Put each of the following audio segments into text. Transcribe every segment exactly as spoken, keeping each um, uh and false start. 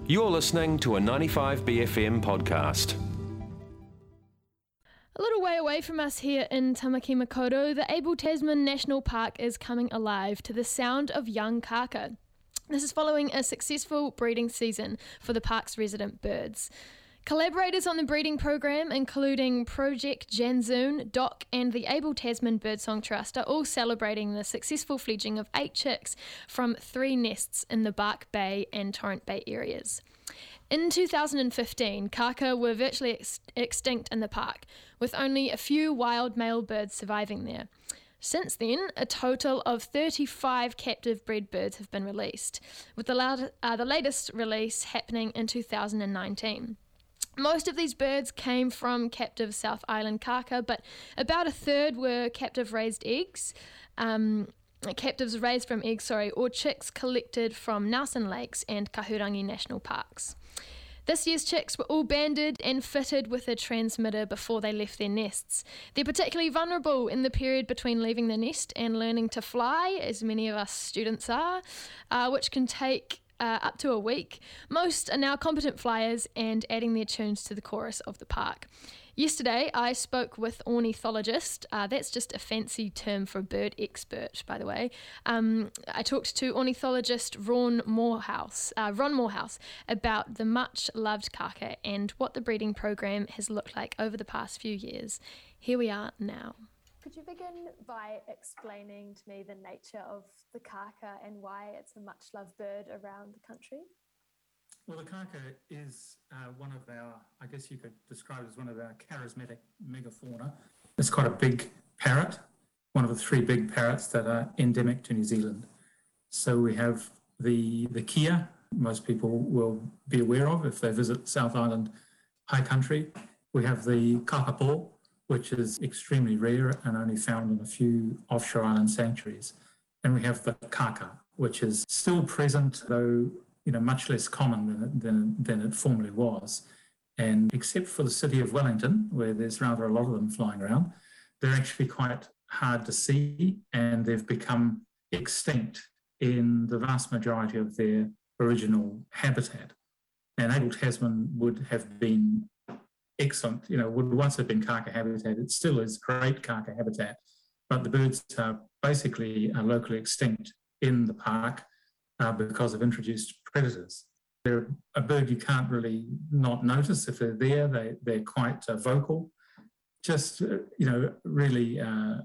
You're listening to a ninety-five B F M podcast. A little way away from us here in Tamaki Makaurau, the Abel Tasman National Park is coming alive to the sound of young kaka. This is following a successful breeding season for the park's resident birds. Collaborators on the breeding program, including Project Janzoon, D O C and the Abel Tasman Birdsong Trust, are all celebrating the successful fledging of eight chicks from three nests in the Bark Bay and Torrent Bay areas. In two thousand fifteen, kaka were virtually ex- extinct in the park, with only a few wild male birds surviving there. Since then, a total of thirty-five captive bred birds have been released, with the, la- uh, the latest release happening in two thousand nineteen. Most of these birds came from captive South Island kaka, but about a third were captive raised eggs, um, captives raised from eggs, sorry, or chicks collected from Nelson Lakes and Kahurangi National Parks. This year's chicks were all banded and fitted with a transmitter before they left their nests. They're particularly vulnerable in the period between leaving the nest and learning to fly, as many of us students are, uh, which can take Uh, up to a week. Most are now competent flyers and adding their tunes to the chorus of the park. Yesterday, I spoke with ornithologist, uh, that's just a fancy term for bird expert, by the way. Um, I talked to ornithologist Ron Morehouse, uh, Ron Morehouse about the much-loved kaka and what the breeding program has looked like over the past few years. Here we are now. Could you begin by explaining to me the nature of the kaka and why it's a much-loved bird around the country? Well, the kaka is uh, one of our, I guess you could describe it as one of our charismatic megafauna. It's quite a big parrot, one of the three big parrots that are endemic to New Zealand. So we have the, the kea, most people will be aware of if they visit South Island High Country. We have the kakapo, which is extremely rare and only found in a few offshore island sanctuaries. And we have the kaka, which is still present, though you know much less common than it, than, than it formerly was. And except for the city of Wellington, where there's rather a lot of them flying around, they're actually quite hard to see, and they've become extinct in the vast majority of their original habitat. And Abel Tasman would have been excellent, you know, would once have been kaka habitat. It still is great kaka habitat, but the birds are basically uh, locally extinct in the park uh, because of introduced predators. They're a bird you can't really not notice if they're there. They, they're quite uh, vocal, just, uh, you know, really uh,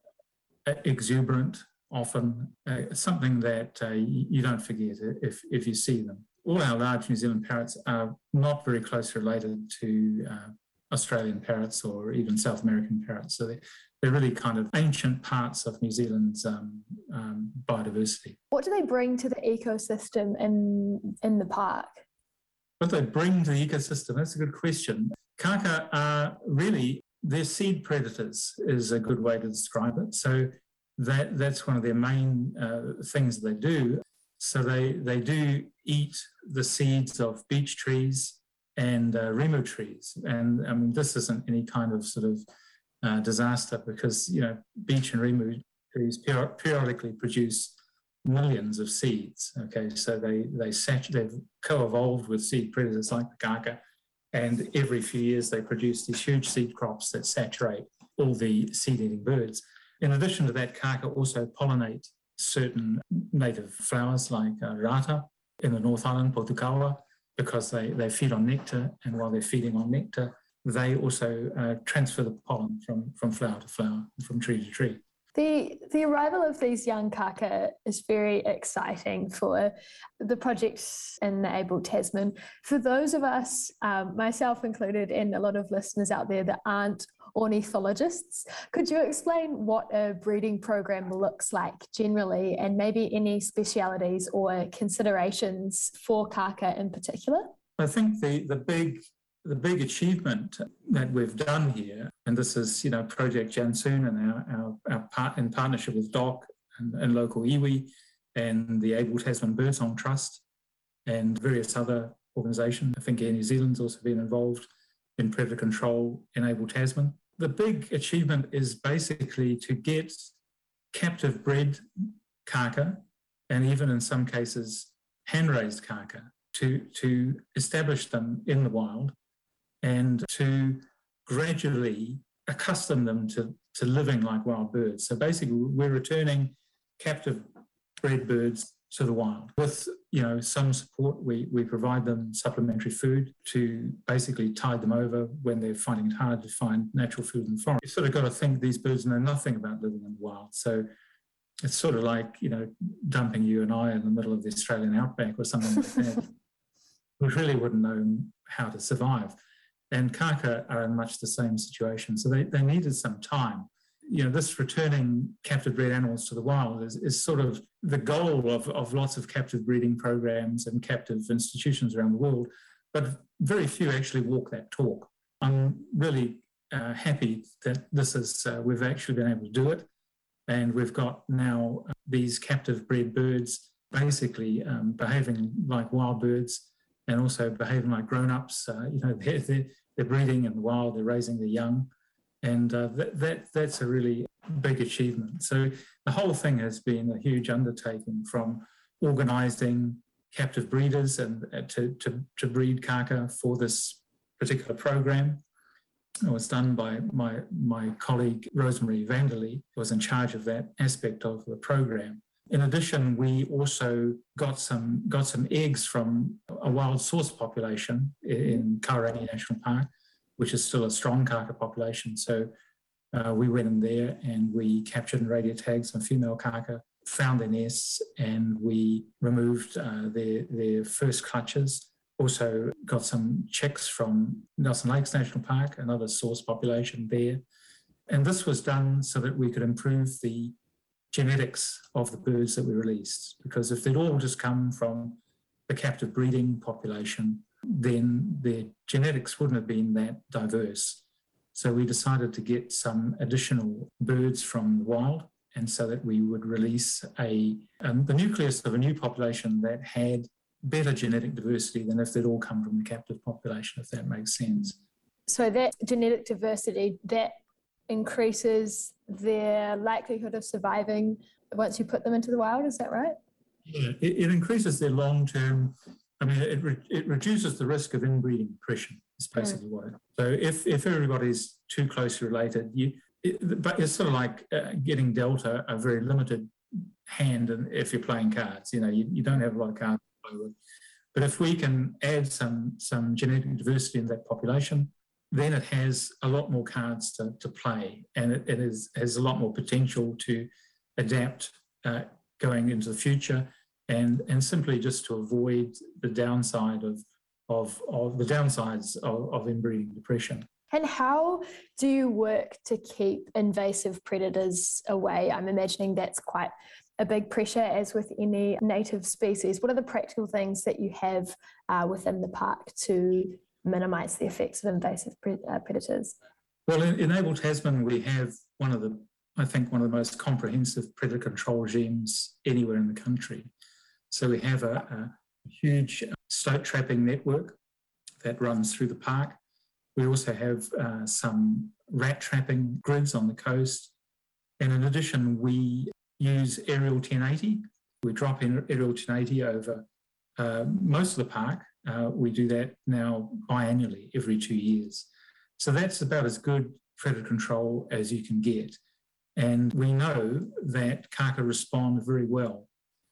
exuberant often, uh, something that uh, you don't forget if, if you see them. All our large New Zealand parrots are not very closely related to uh, Australian parrots or even South American parrots. So they're, they're really kind of ancient parts of New Zealand's um, um, biodiversity. What do they bring to the ecosystem in, in the park? What they bring to the ecosystem, that's a good question. Kaka are really, they're seed predators is a good way to describe it. So that that's one of their main uh, things they do. So they, they do eat the seeds of beech trees and uh, rimu trees. And I mean, this isn't any kind of sort of uh, disaster because, you know, beech and rimu trees per- periodically produce millions of seeds. Okay, so they, they sat- they've co-evolved with seed predators like the kaka. And every few years they produce these huge seed crops that saturate all the seed-eating birds. In addition to that, kaka also pollinate certain native flowers like uh, rata in the North Island, Potukawa, because they, they feed on nectar, and while they're feeding on nectar, they also uh, transfer the pollen from, from flower to flower, from tree to tree. The the arrival of these young kaka is very exciting for the projects in the Abel Tasman. For those of us, um, myself included, and a lot of listeners out there that aren't ornithologists, could you explain what a breeding program looks like generally, and maybe any specialities or considerations for kaka in particular? I think the, the big the big achievement that we've done here, and this is, you know, Project Janzoon and our, our, our part in partnership with D O C and, and local iwi and the Abel Tasman Birdsong Trust and various other organisations. I think Air New Zealand's also been involved in predator control in Abel Tasman. The big achievement is basically to get captive bred kaka, and even in some cases hand-raised kaka, to, to establish them in the wild and to gradually accustom them to, to living like wild birds. So basically, we're returning captive bred birds to the wild. With, you know, some support, we, we provide them supplementary food to basically tide them over when they're finding it hard to find natural food in the forest. You've sort of got to think these birds know nothing about living in the wild. So it's sort of like, you know, dumping you and I in the middle of the Australian outback or something like that. We really wouldn't know how to survive. And kaka are in much the same situation. So they, they needed some time. You know, this returning captive bred animals to the wild is, is sort of the goal of, of lots of captive breeding programs and captive institutions around the world, but very few actually walk that talk. I'm really uh, happy that this is, uh, we've actually been able to do it. And we've got now uh, these captive bred birds basically um, behaving like wild birds and also behaving like grown-ups. Uh, you know, they're, they're, they're breeding in the wild, they're raising their young. And uh, that, that that's a really big achievement. So the whole thing has been a huge undertaking, from organising captive breeders and uh, to, to, to breed kaka for this particular program. It was done by my, my colleague Rosemary Vanderlee, who was in charge of that aspect of the program. In addition, we also got some got some eggs from a wild source population in Kahurangi National Park, which is still a strong kaka population. So uh, we went in there and we captured and radio tagged some female kaka, found their nests, and we removed uh, their, their first clutches. Also got some chicks from Nelson Lakes National Park, another source population there. And this was done so that we could improve the genetics of the birds that we released. Because if they'd all just come from the captive breeding population, then their genetics wouldn't have been that diverse. So we decided to get some additional birds from the wild, and so that we would release a um, the nucleus of a new population that had better genetic diversity than if they'd all come from the captive population, if that makes sense. So that genetic diversity, that increases their likelihood of surviving once you put them into the wild, is that right? Yeah, it, it increases their long-term, I mean, it, re, it reduces the risk of inbreeding depression, is basically mm. what it is. So if, if everybody's too closely related, you, it, but it's sort of like uh, getting dealt a, a very limited hand, and if you're playing cards, you know, you, you don't have a lot of cards to play with. But if we can add some, some genetic diversity in that population, then it has a lot more cards to, to play, and it, it is, has a lot more potential to adapt uh, going into the future, and, and simply just to avoid the downside of, of, of the downsides of, of inbreeding depression. And how do you work to keep invasive predators away? I'm imagining that's quite a big pressure, as with any native species. What are the practical things that you have uh, within the park to minimise the effects of invasive pre- uh, predators? Well, in, in Able Tasman, we have one of the, I think, one of the most comprehensive predator control regimes anywhere in the country. So we have a, a huge stoat trapping network that runs through the park. We also have uh, some rat trapping grids on the coast. And in addition, we use aerial ten eighty. We drop in aerial ten eighty over uh, most of the park. Uh, we do that now biannually, every two years. So that's about as good predator control as you can get. And we know that kaka respond very well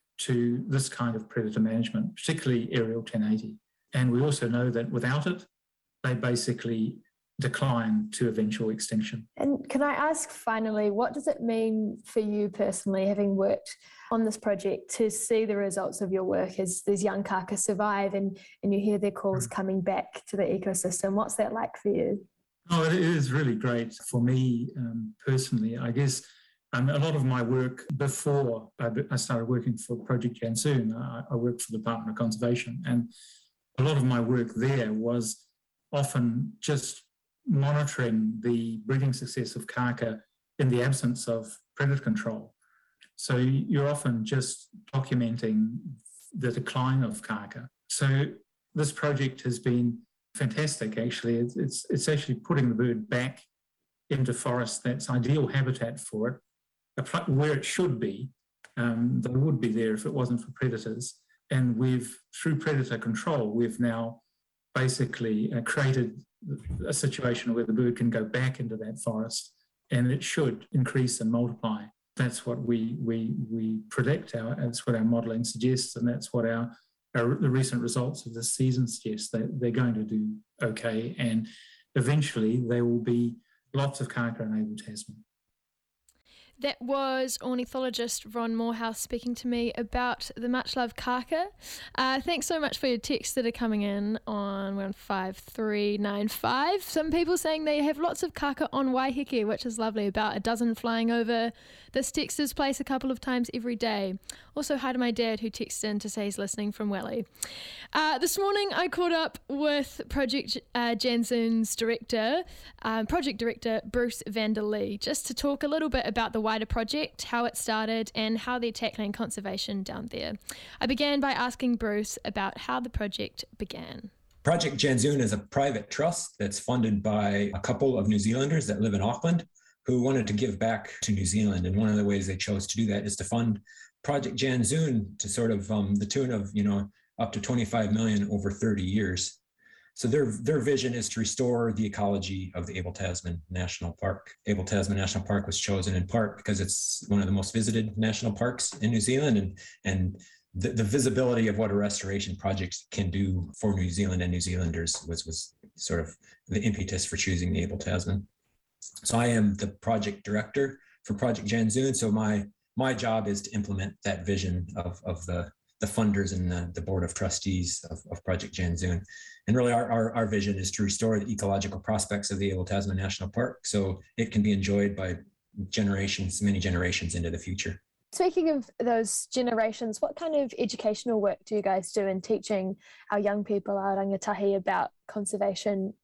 to this kind of predator management, particularly aerial ten eighty. And we also know that without it, they basically decline to eventual extinction. And can I ask finally, what does it mean for you personally, having worked on this project, to see the results of your work as these young kaka survive and, and you hear their calls coming back to the ecosystem? What's that like for you? Oh, it is really great for me um, personally. I guess um, a lot of my work before I, I started working for Project Jansoon, I, I worked for the Department of Conservation, and a lot of my work there was often just monitoring the breeding success of kaka in the absence of predator control. So you're often just documenting the decline of kaka. So this project has been fantastic, actually. It's, it's, it's actually putting the bird back into forest that's ideal habitat for it, where it should be. Um, they would be there if it wasn't for predators. And we've, through predator control, we've now basically uh, created a situation where the bird can go back into that forest and it should increase and multiply. That's what we we we predict. Our that's what our modelling suggests, and that's what our, our the recent results of this season suggest. That they're going to do okay, and eventually there will be lots of kaka in Abel Tasman. That was ornithologist Ron Morehouse speaking to me about the much-loved kaka. Uh, thanks so much for your texts that are coming in on, we're on five three nine five. Some people saying they have lots of kaka on Waiheke, which is lovely, about a dozen flying over this texter's place a couple of times every day. Also, hi to my dad who texted in to say he's listening from Welly. Uh, this morning I caught up with Project uh, Janzoon's director, um, project director Bruce Vanderlee, just to talk a little bit about the wider project, how it started and how they're tackling conservation down there. I began by asking Bruce about how the project began. Project Janzoon is a private trust that's funded by a couple of New Zealanders that live in Auckland who wanted to give back to New Zealand. And one of the ways they chose to do that is to fund Project Janzoon to sort of um, the tune of, you know, up to twenty-five million over thirty years. So their their vision is to restore the ecology of the Abel Tasman National Park. Abel Tasman National Park was chosen in part because it's one of the most visited national parks in New Zealand, and and the, the visibility of what a restoration project can do for New Zealand and New Zealanders was was sort of the impetus for choosing the Abel Tasman. So I am the project director for Project Janzoon. So my my job is to implement that vision of of the the funders and the, the board of trustees of, of Project Janzoon. And really our, our, our vision is to restore the ecological prospects of the Abel Tasman National Park so it can be enjoyed by generations, many generations into the future. Speaking of those generations, what kind of educational work do you guys do in teaching our young people, our rangatahi, about conservation?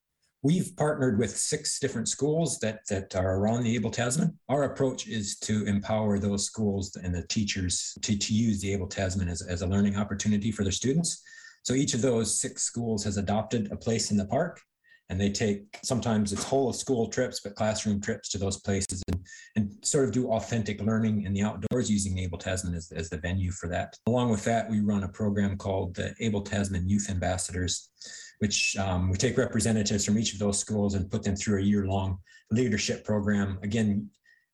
We've partnered with six different schools that, that are around the Abel Tasman. Our approach is to empower those schools and the teachers to, to use the Abel Tasman as, as a learning opportunity for their students. So each of those six schools has adopted a place in the park, and they take, sometimes it's whole of school trips, but classroom trips to those places and, and sort of do authentic learning in the outdoors using the Abel Tasman as, as the venue for that. Along with that, we run a program called the Abel Tasman Youth Ambassadors, which um, we take representatives from each of those schools and put them through a year-long leadership program, again,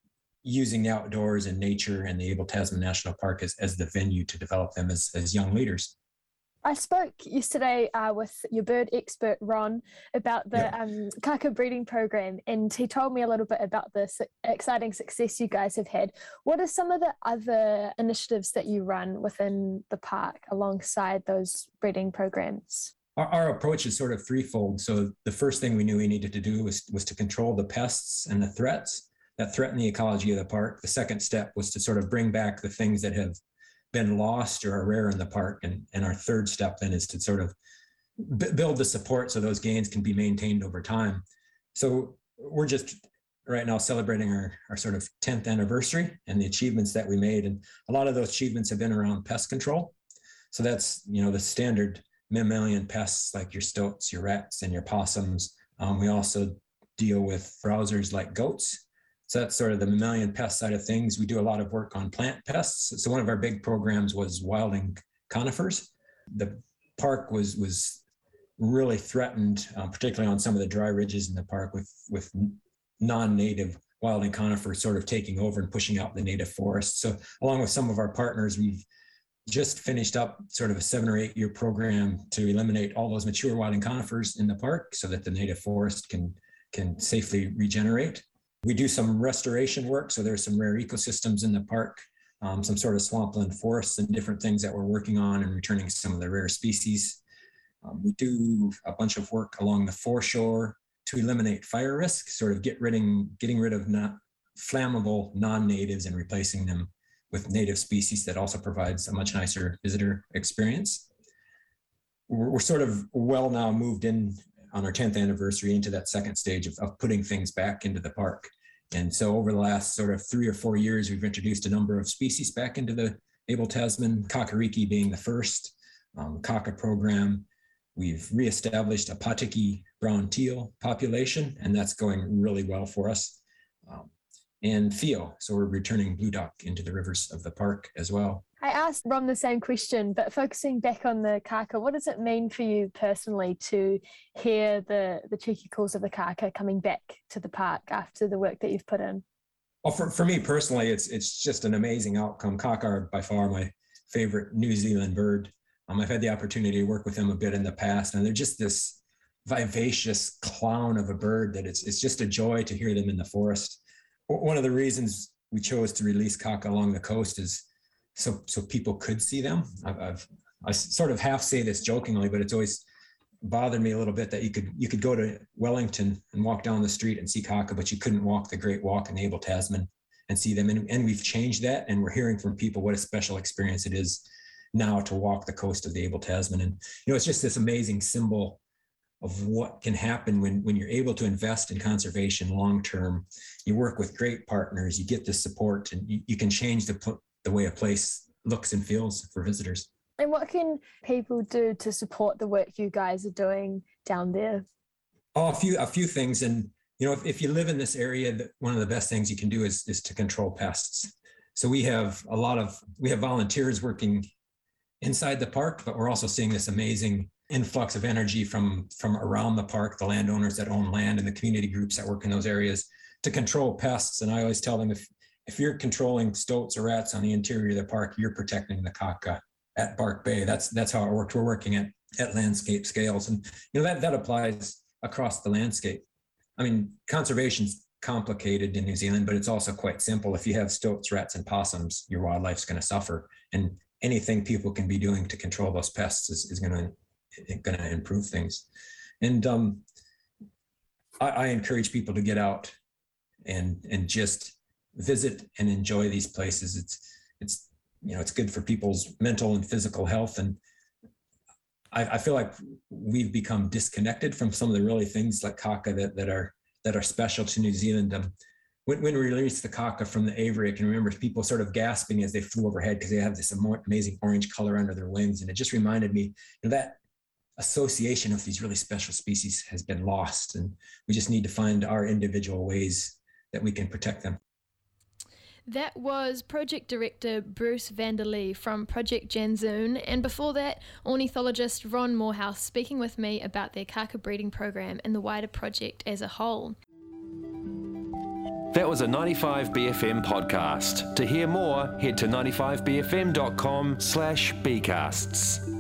using the outdoors and nature and the Abel Tasman National Park as, as the venue to develop them as, as young leaders. I spoke yesterday uh, with your bird expert, Ron, about the yeah. um, kaka breeding program, and he told me a little bit about the su- exciting success you guys have had. What are some of the other initiatives that you run within the park alongside those breeding programs? Our, our approach is sort of threefold. So the first thing we knew we needed to do was, was to control the pests and the threats that threaten the ecology of the park. The second step was to sort of bring back the things that have been lost or are rare in the park. And, and our third step then is to sort of b- build the support so those gains can be maintained over time. So we're just right now celebrating our, our sort of tenth anniversary and the achievements that we made. And a lot of those achievements have been around pest control. So that's, you know, the standard mammalian pests like your stoats, your rats, and your possums. Um, we also deal with browsers like goats. So that's sort of the mammalian pest side of things. We do a lot of work on plant pests. So one of our big programs was wilding conifers. The park was was really threatened, um, particularly on some of the dry ridges in the park with, with non-native wilding conifers sort of taking over and pushing out the native forest. So along with some of our partners, we've just finished up sort of a seven or eight year program to eliminate all those mature wilding conifers in the park so that the native forest can, can safely regenerate. We do some restoration work. So there's some rare ecosystems in the park, um, some sort of swampland forests and different things that we're working on and returning some of the rare species. Um, we do a bunch of work along the foreshore to eliminate fire risk, sort of get rid of, getting rid of not flammable non-natives and replacing them with native species that also provides a much nicer visitor experience. We're, we're sort of well now moved in on our tenth anniversary into that second stage of, of putting things back into the park. And so over the last sort of three or four years, we've introduced a number of species back into the Abel Tasman, kakariki being the first, um, kaka program. We've reestablished a patiki brown teal population, and that's going really well for us. Um, and Theo, so we're returning blue duck into the rivers of the park as well. I asked Ron the same question, but focusing back on the kaka, what does it mean for you personally to hear the, the cheeky calls of the kaka coming back to the park after the work that you've put in? Well, for, for me personally, it's it's just an amazing outcome. Kaka are by far my favorite New Zealand bird. Um, I've had the opportunity to work with them a bit in the past, and they're just this vivacious clown of a bird that it's it's just a joy to hear them in the forest. One of the reasons we chose to release kaka along the coast is so so people could see them. I've, I've I sort of half say this jokingly, but it's always bothered me a little bit that you could you could go to Wellington and walk down the street and see kaka, but you couldn't walk the Great Walk in Abel Tasman and see them. And, and we've changed that, and we're hearing from people what a special experience it is now to walk the coast of the Abel Tasman. And you know, it's just this amazing symbol of what can happen when when you're able to invest in conservation long term. You work with great partners, you get the support, and you, you can change the the way a place looks and feels for visitors. And what can people do to support the work you guys are doing down there? Oh, a few a few things. And you know, if, if you live in this area, that one of the best things you can do is is to control pests. So we have a lot of we have volunteers working inside the park, but we're also seeing this amazing influx of energy from from around the park, the landowners that own land and the community groups that work in those areas to control pests. And I always tell them, if if you're controlling stoats or rats on the interior of the park, you're protecting the kaka at Bark Bay. That's that's how it works. We're working at at landscape scales, and you know that that applies across the landscape. I mean, conservation's complicated in New Zealand, but it's also quite simple. If you have stoats, rats, and possums, your wildlife's going to suffer, and anything people can be doing to control those pests is, is going to going to improve things. And um, I, I encourage people to get out and and just visit and enjoy these places. It's it's you know it's good for people's mental and physical health. And I, I feel like we've become disconnected from some of the really things like kaka that that are that are special to New Zealand. Um, when, when we released the kaka from the aviary, I can remember people sort of gasping as they flew overhead because they have this amazing orange color under their wings. And it just reminded me, you know, that association of these really special species has been lost. And we just need to find our individual ways that we can protect them. That was Project Director Bruce Vanderlee from Project Janzoon, and before that, ornithologist Ron Morehouse speaking with me about their kaka breeding program and the wider project as a whole. That was a ninety-five B F M podcast. To hear more, head to ninety-five b f m dot com slash bcasts.